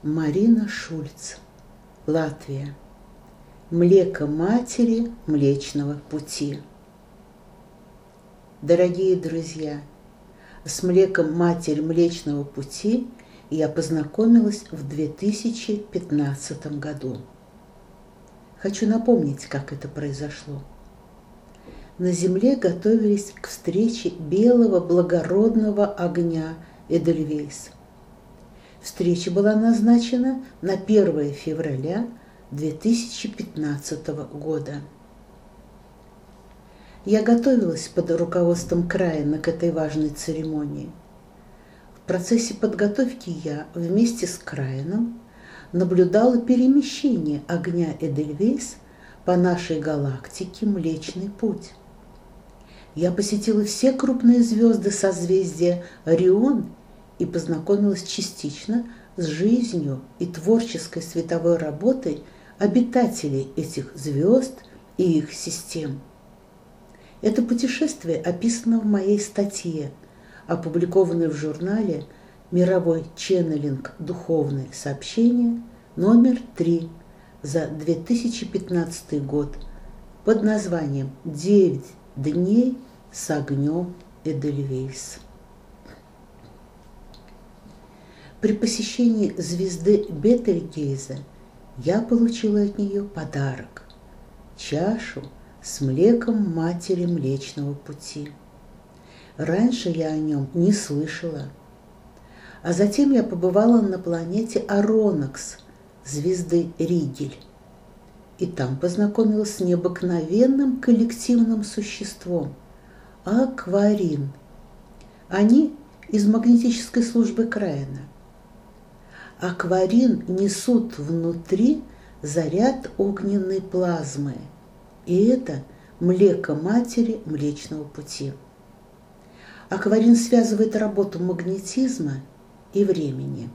Марина Шульц, Латвия. Млеко матери Млечного Пути. Дорогие друзья, с млеком матери Млечного Пути я познакомилась в 2015 году. Хочу напомнить, как это произошло. На земле готовились к встрече белого благородного огня Эдельвейс. Встреча была назначена на 1 февраля 2015 года. Я готовилась под руководством Краена к этой важной церемонии. В процессе подготовки я вместе с Краеном наблюдала перемещение огня Эдельвейс по нашей галактике Млечный Путь. Я посетила все крупные звезды созвездия Орион и познакомилась частично с жизнью и творческой световой работой обитателей этих звезд и их систем. Это путешествие описано в моей статье, опубликованной в журнале «Мировой ченнелинг. Духовные сообщения» номер 3 за 2015 год под названием «9 дней с огнем Эдельвейс». При посещении звезды Бетельгейзе я получила от нее подарок – чашу с млеком матери Млечного Пути. Раньше я о нем не слышала. А затем я побывала на планете Аронакс, звезды Ригель. И там познакомилась с необыкновенным коллективным существом – Акварин. Они из магнетической службы Краена. Акварин несут внутри заряд огненной плазмы, и это млеко матери Млечного Пути. Акварин связывает работу магнетизма и времени.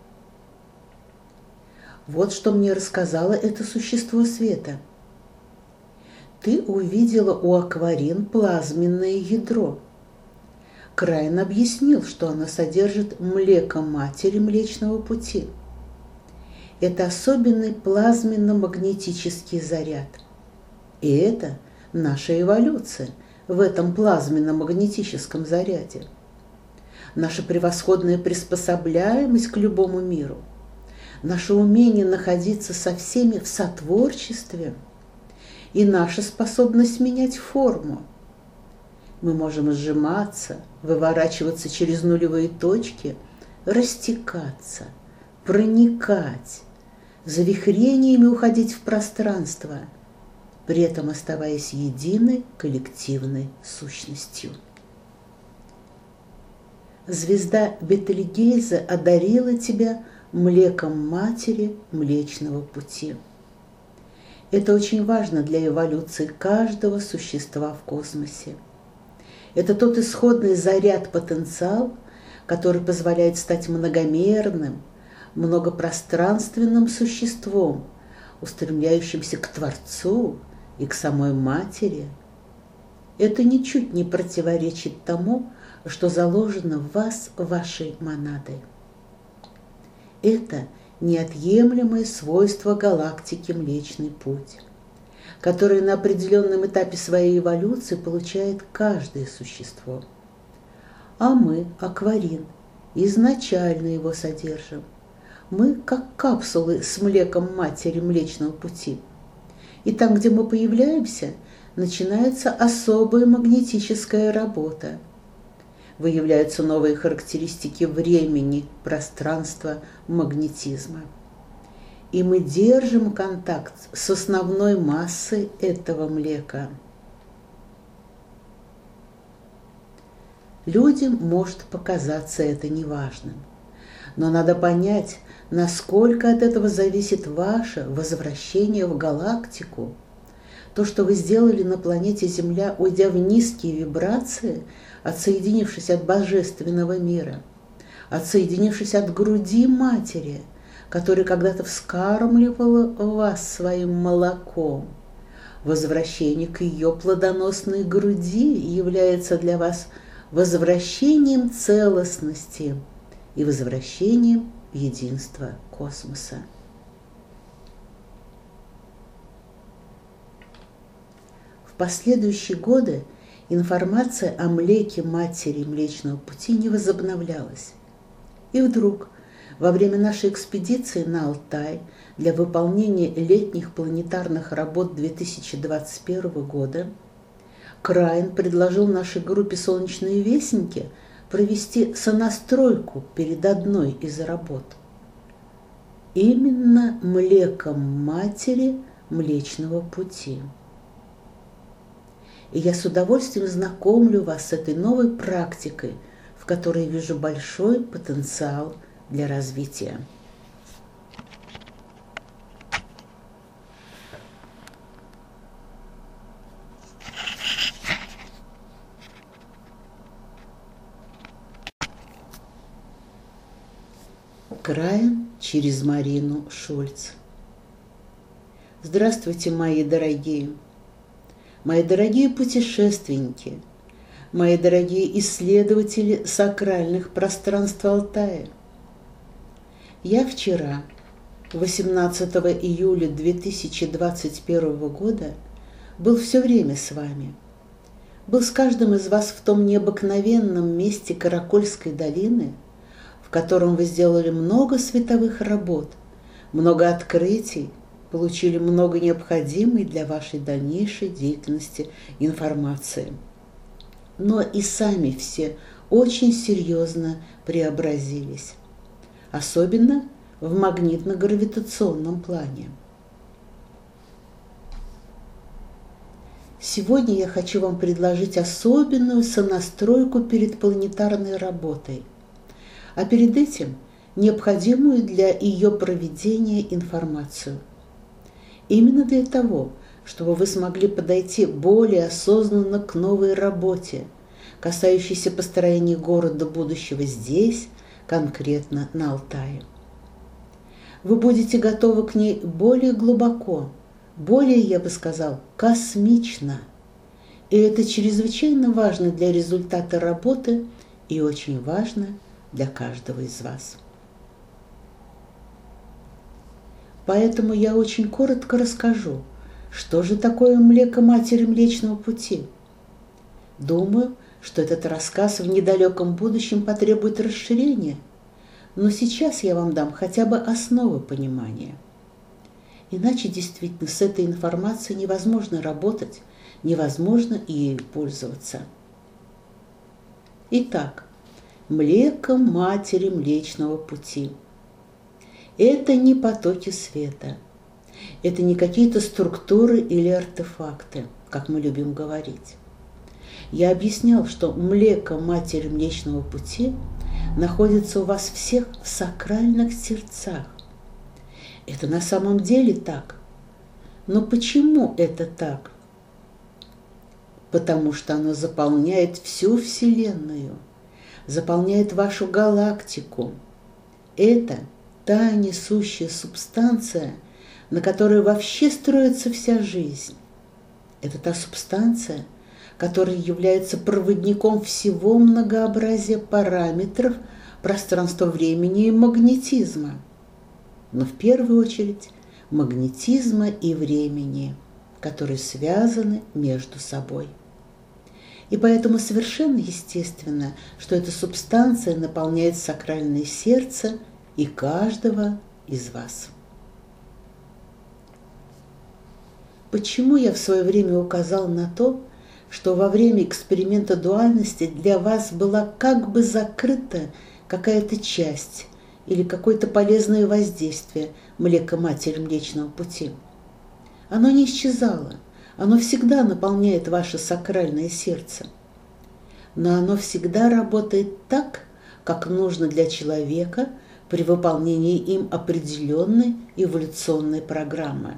Вот что мне рассказало это существо света. Ты увидела у Акварин плазменное ядро. Краен объяснил, что она содержит млеко матери Млечного Пути. Это особенный плазменно-магнетический заряд. И это наша эволюция в этом плазменно-магнетическом заряде. Наша превосходная приспособляемость к любому миру. Наше умение находиться со всеми в сотворчестве. И наша способность менять форму. Мы можем сжиматься, выворачиваться через нулевые точки, растекаться, проникать, завихрениями уходить в пространство, при этом оставаясь единой коллективной сущностью. Звезда Бетельгейзе одарила тебя млеком матери Млечного Пути. Это очень важно для эволюции каждого существа в космосе. Это тот исходный заряд-потенциал, который позволяет стать многомерным, многопространственным существом, устремляющимся к Творцу и к самой Матери. Это ничуть не противоречит тому, что заложено в вас вашей монадой. Это неотъемлемое свойство галактики Млечный Путь, которое на определенном этапе своей эволюции получает каждое существо. А мы, Акварин, изначально его содержим. Мы как капсулы с млеком матери Млечного Пути. И там, где мы появляемся, начинается особая магнетическая работа. Выявляются новые характеристики времени, пространства, магнетизма. И мы держим контакт с основной массой этого млека. Людям может показаться это неважным, но надо понять, насколько от этого зависит ваше возвращение в галактику. То, что вы сделали на планете Земля, уйдя в низкие вибрации, отсоединившись от божественного мира, отсоединившись от груди матери, которая когда-то вскармливала вас своим молоком. Возвращение к ее плодоносной груди является для вас возвращением целостности и возвращением единства космоса. В последующие годы информация о млеке матери Млечного Пути не возобновлялась. И вдруг, во время нашей экспедиции на Алтай для выполнения летних планетарных работ 2021 года, Краин предложил нашей группе «Солнечные вестники» провести сонастройку перед одной из работ. Именно млеком матери Млечного Пути. И я с удовольствием знакомлю вас с этой новой практикой, в которой вижу большой потенциал для развития. Краин через Марину Шульц. Здравствуйте, мои дорогие путешественники, мои дорогие исследователи сакральных пространств Алтая. Я вчера, 18 июля 2021 года, был все время с вами. Был с каждым из вас в том необыкновенном месте Каракольской долины, в котором вы сделали много световых работ, много открытий, получили много необходимой для вашей дальнейшей деятельности информации. Но и сами все очень серьезно преобразились, особенно в магнитно-гравитационном плане. Сегодня я хочу вам предложить особенную сонастройку перед планетарной работой, а перед этим необходимую для ее проведения информацию. Именно для того, чтобы вы смогли подойти более осознанно к новой работе, касающейся построения города будущего здесь, конкретно на Алтае. Вы будете готовы к ней более глубоко, более, я бы сказал, космично. И это чрезвычайно важно для результата работы и очень важно для каждого из вас. Поэтому я очень коротко расскажу, что же такое млеко матери Млечного Пути. Думаю, что этот рассказ в недалеком будущем потребует расширения, но сейчас я вам дам хотя бы основы понимания. Иначе действительно с этой информацией невозможно работать, невозможно ею пользоваться. Итак, млеко матери Млечного Пути. Это не потоки света, это не какие-то структуры или артефакты, как мы любим говорить. Я объяснял, что млеко матери Млечного Пути находится у вас всех в сакральных сердцах. Это на самом деле так. Но почему это так? Потому что оно заполняет всю Вселенную, заполняет вашу галактику. Это та несущая субстанция, на которой вообще строится вся жизнь. Это та субстанция, которая является проводником всего многообразия параметров пространства-времени и магнетизма. Но в первую очередь магнетизма и времени, которые связаны между собой. И поэтому совершенно естественно, что эта субстанция наполняет сакральное сердце и каждого из вас. Почему я в свое время указал на то, что во время эксперимента дуальности для вас была как бы закрыта какая-то часть или какое-то полезное воздействие млеко матери Млечного Пути? Оно не исчезало, оно всегда наполняет ваше сакральное сердце. Но оно всегда работает так, как нужно для человека при выполнении им определенной эволюционной программы.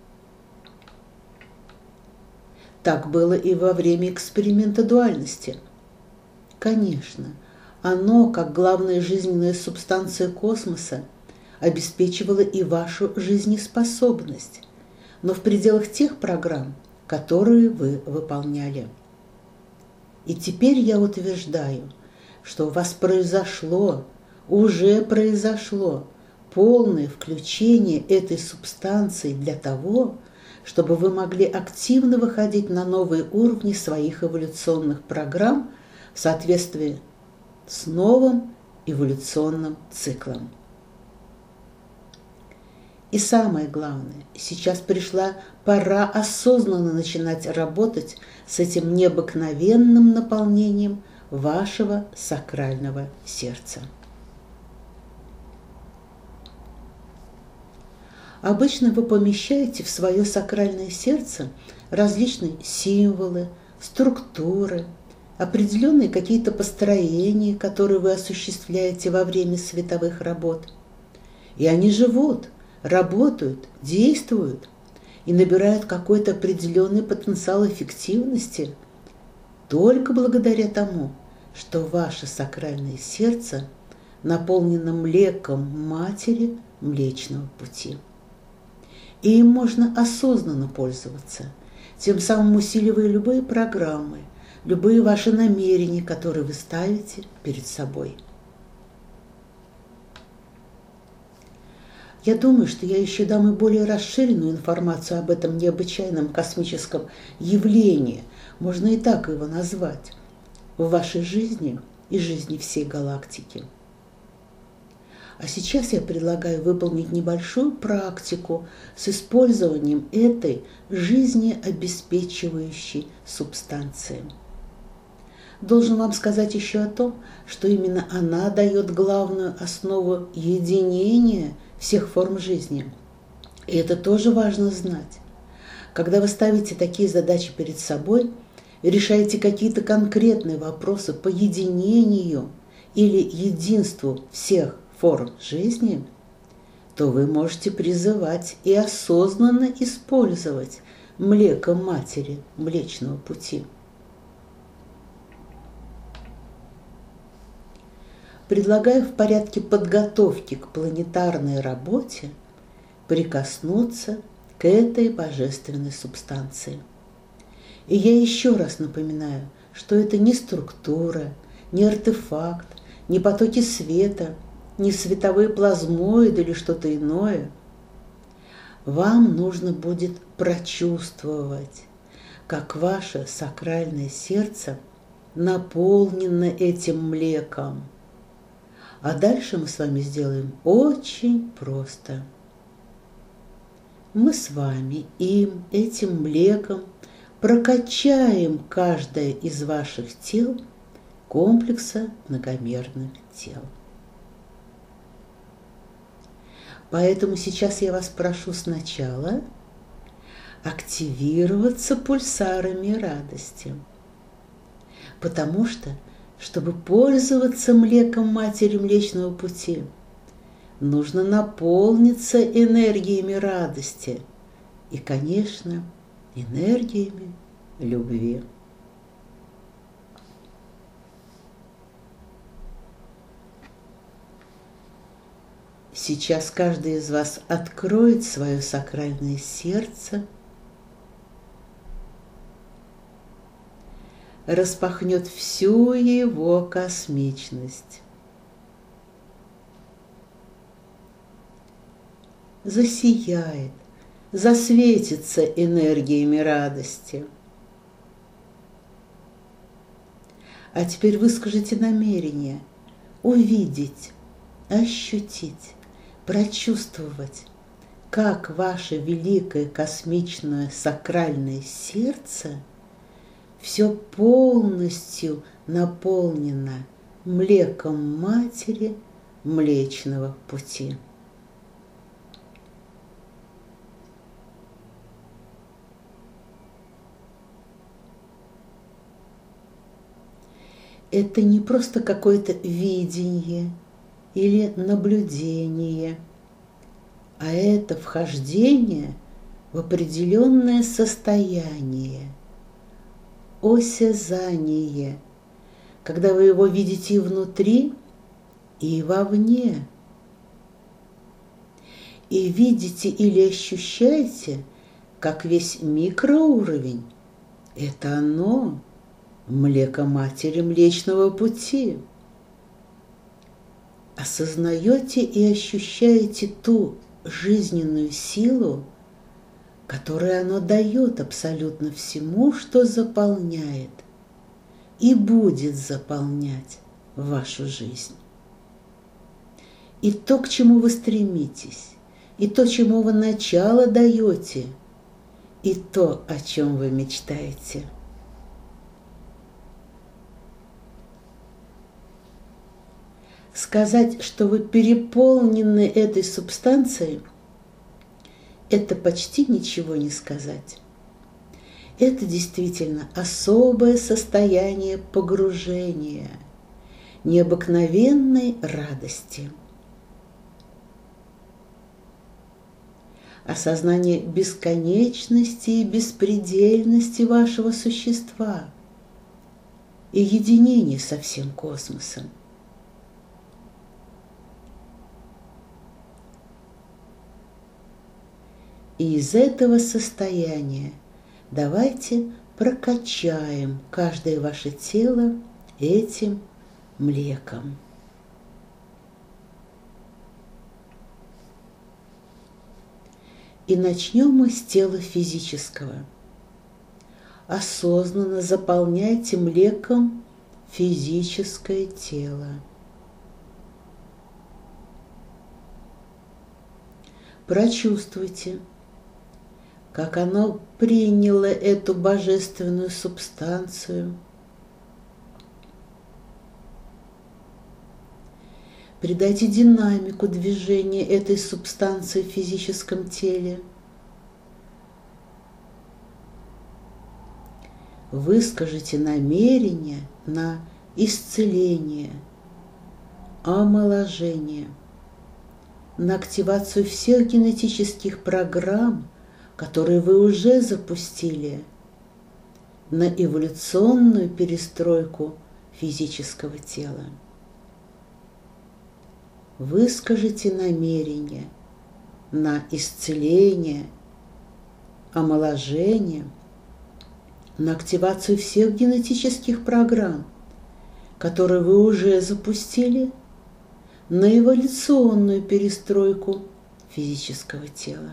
Так было и во время эксперимента дуальности. Конечно, оно, как главная жизненная субстанция космоса, обеспечивало и вашу жизнеспособность, но в пределах тех программ, которые вы выполняли. И теперь я утверждаю, что у вас произошло, уже произошло полное включение этой субстанции для того, чтобы вы могли активно выходить на новые уровни своих эволюционных программ в соответствии с новым эволюционным циклом. И самое главное, сейчас пришла пора осознанно начинать работать с этим необыкновенным наполнением вашего сакрального сердца. Обычно вы помещаете в свое сакральное сердце различные символы, структуры, определенные какие-то построения, которые вы осуществляете во время световых работ. И они живут, работают, действуют и набирают какой-то определенный потенциал эффективности только благодаря тому, что ваше сакральное сердце наполнено млеком Матери Млечного Пути. И им можно осознанно пользоваться, тем самым усиливая любые программы, любые ваши намерения, которые вы ставите перед собой. Я думаю, что я еще дам и более расширенную информацию об этом необычайном космическом явлении, можно и так его назвать, в вашей жизни и жизни всей галактики. А сейчас я предлагаю выполнить небольшую практику с использованием этой жизнеобеспечивающей субстанции. Должен вам сказать еще о том, что именно она дает главную основу единения всех форм жизни. И это тоже важно знать. Когда вы ставите такие задачи перед собой, решаете какие-то конкретные вопросы по единению или единству всех форм жизни, то вы можете призывать и осознанно использовать млеко Матери Млечного Пути. Предлагаю в порядке подготовки к планетарной работе прикоснуться к этой божественной субстанции. И я еще раз напоминаю, что это не структура, не артефакт, не потоки света, не световые плазмоиды или что-то иное. Вам нужно будет прочувствовать, как ваше сакральное сердце наполнено этим млеком. А дальше мы с вами сделаем очень просто. Мы с вами этим млеком прокачаем каждое из ваших тел комплекса многомерных тел. Поэтому сейчас я вас прошу сначала активироваться пульсарами радости, потому что, чтобы пользоваться млеком Матери Млечного Пути, нужно наполниться энергиями радости и, конечно, энергиями любви. Сейчас каждый из вас откроет свое сакральное сердце, распахнет всю его космичность, засияет, засветится энергиями радости. А теперь выскажите намерение увидеть, ощутить, прочувствовать, как ваше великое космичное сакральное сердце все полностью наполнено млеком Матери Млечного Пути. Это не просто какое-то видение или наблюдение, а это вхождение в определенное состояние, осязание, когда вы его видите и внутри, и вовне. И видите или ощущаете, как весь микроуровень – это оно, млеко Матери Млечного Пути. осознаете и ощущаете ту жизненную силу, которую оно дает абсолютно всему, что заполняет и будет заполнять вашу жизнь. И то, к чему вы стремитесь, и то, чему вы начало даете, и то, о чем вы мечтаете. Сказать, что вы переполнены этой субстанцией, это почти ничего не сказать. Это действительно особое состояние погружения, необыкновенной радости. Осознание бесконечности и беспредельности вашего существа и единение со всем космосом. И из этого состояния давайте прокачаем каждое ваше тело этим млеком. И начнем мы с тела физического. Осознанно заполняйте млеком физическое тело. Прочувствуйте, как оно приняло эту божественную субстанцию. Придайте динамику движения этой субстанции в физическом теле. Выскажите намерение на исцеление, омоложение, на активацию всех генетических программ, которые вы уже запустили, на эволюционную перестройку физического тела. Выскажите намерение на исцеление, омоложение, на активацию всех генетических программ, которые вы уже запустили, на эволюционную перестройку физического тела.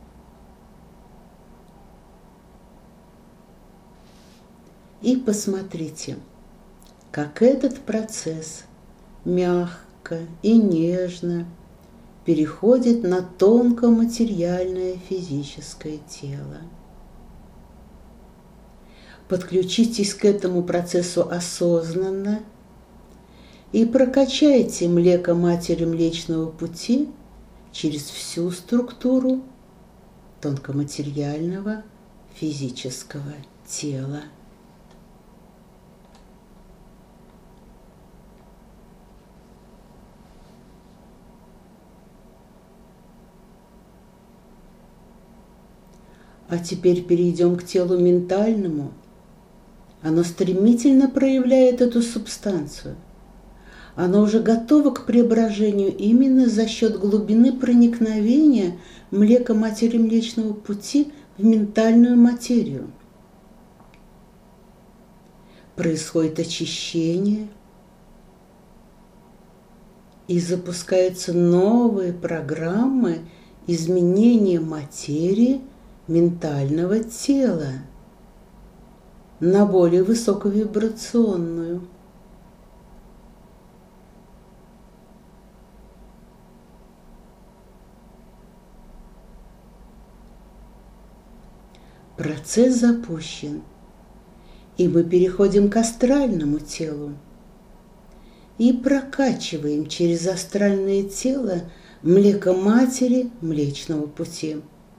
И посмотрите, как этот процесс мягко и нежно переходит на тонкоматериальное физическое тело. Подключитесь к этому процессу осознанно и прокачайте млеко Матери Млечного Пути через всю структуру тонкоматериального физического тела. А теперь перейдем к телу ментальному. Оно стремительно проявляет эту субстанцию. Оно уже готово к преображению именно за счет глубины проникновения млека Матери Млечного Пути в ментальную материю. Происходит очищение, и запускаются новые программы изменения материи ментального тела на более высоковибрационную. Процесс запущен, и мы переходим к астральному телу и прокачиваем через астральное тело млеко Матери Млечного Пути.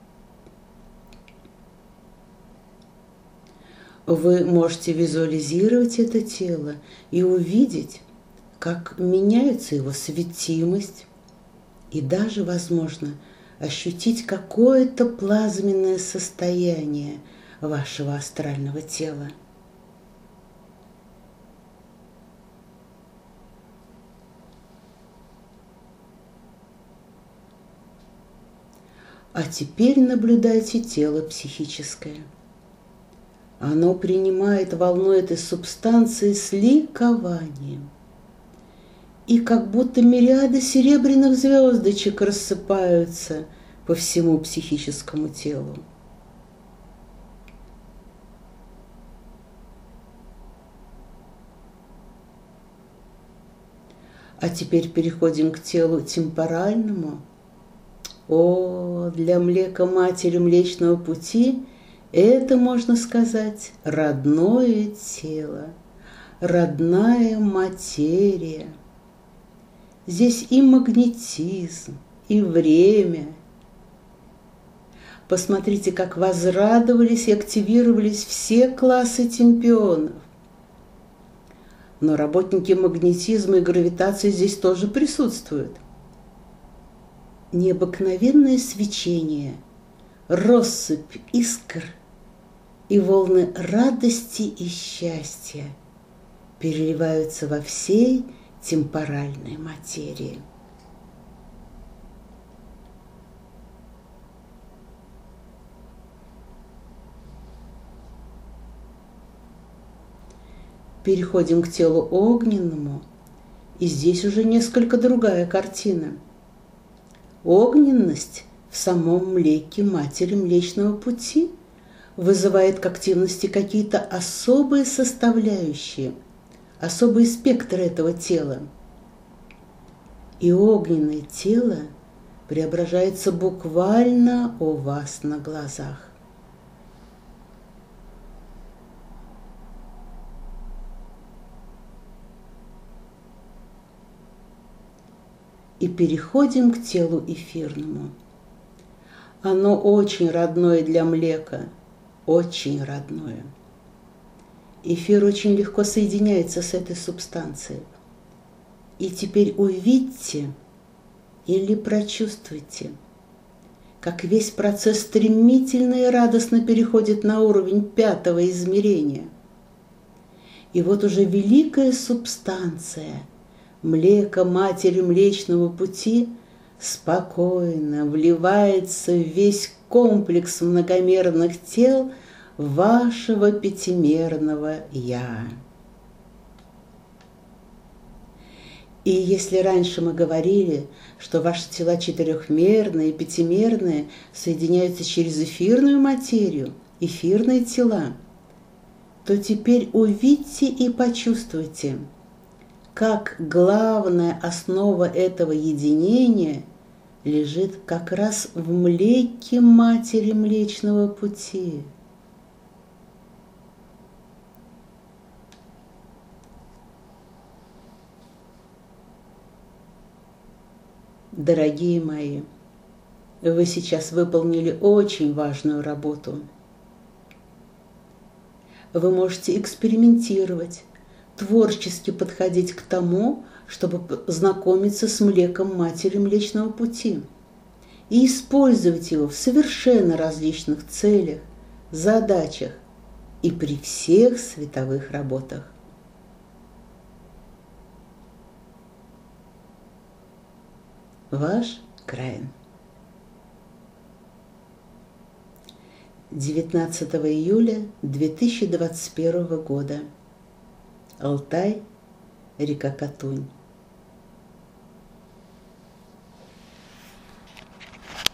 Вы можете визуализировать это тело и увидеть, как меняется его светимость, и даже, возможно, ощутить какое-то плазменное состояние вашего астрального тела. А теперь наблюдайте тело психическое. Оно принимает волну этой субстанции с ликованием и как будто мириады серебряных звездочек рассыпаются по всему психическому телу. А теперь переходим к телу темпоральному. О, для млека матери Млечного Пути это, можно сказать, родное тело, родная материя. Здесь и магнетизм, и время. Посмотрите, как возрадовались и активировались все классы темпионов. Но работники магнетизма и гравитации здесь тоже присутствуют. Необыкновенное свечение, россыпь искр и волны радости и счастья переливаются во всей темпоральной материи. Переходим к телу огненному, и здесь уже несколько другая картина. Огненность в самом млеке матери Млечного Пути вызывает к активности какие-то особые составляющие, особый спектр этого тела. И огненное тело преображается буквально у вас на глазах. И переходим к телу эфирному. Оно очень родное для млека, очень родное. Эфир очень легко соединяется с этой субстанцией. И теперь увидьте или прочувствуйте, как весь процесс стремительно и радостно переходит на уровень 5-го измерения. И вот уже великая субстанция – млека матери Млечного Пути спокойно вливается в весь комплекс многомерных тел вашего пятимерного «Я». И если раньше мы говорили, что ваши тела четырехмерные и пятимерные соединяются через эфирную материю, эфирные тела, то теперь увидьте и почувствуйте, как главная основа этого единения лежит как раз в млеке матери Млечного Пути. Дорогие мои, вы сейчас выполнили очень важную работу. Вы можете экспериментировать, творчески подходить к тому, чтобы знакомиться с млеком матери Млечного Пути и использовать его в совершенно различных целях, задачах и при всех световых работах. Ваш Краин. 19 июля 2021 года. Алтай, река Катунь.